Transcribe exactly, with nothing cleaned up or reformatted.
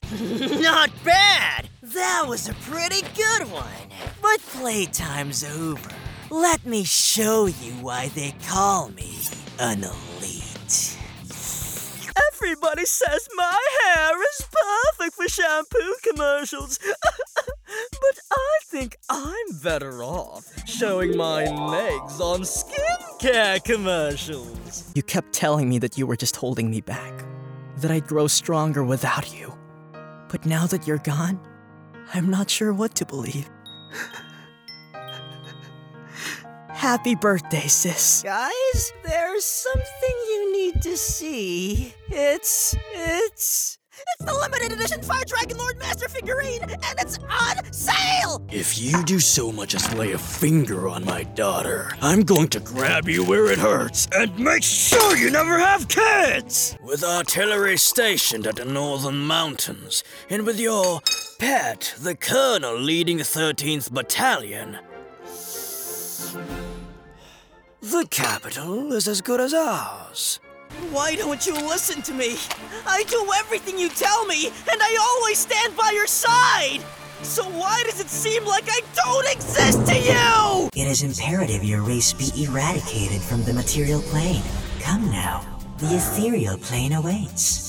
Not bad! That was a pretty good one. But playtime's over. Let me show you why they call me an elite. Everybody says my hair is perfect for shampoo commercials. But I think I'm better off showing my legs on skincare commercials. You kept telling me that you were just holding me back, that I'd grow stronger without you. But now that you're gone, I'm not sure what to believe. Happy birthday, sis. Guys, there's something you need to see. It's... it's... It's the limited edition Fire Dragon Lord Master figurine, and it's on sale! If you do so much as lay a finger on my daughter, I'm going to grab you where it hurts and make sure you never have kids! With artillery stationed at the northern mountains, and with your pet, the colonel leading the thirteenth Battalion, the capital is as good as ours. Why don't you listen to me? I do everything you tell me, and I always stand by your side! So why does it seem like I don't exist to you? It is imperative your race be eradicated from the material plane. Come now, the ethereal plane awaits.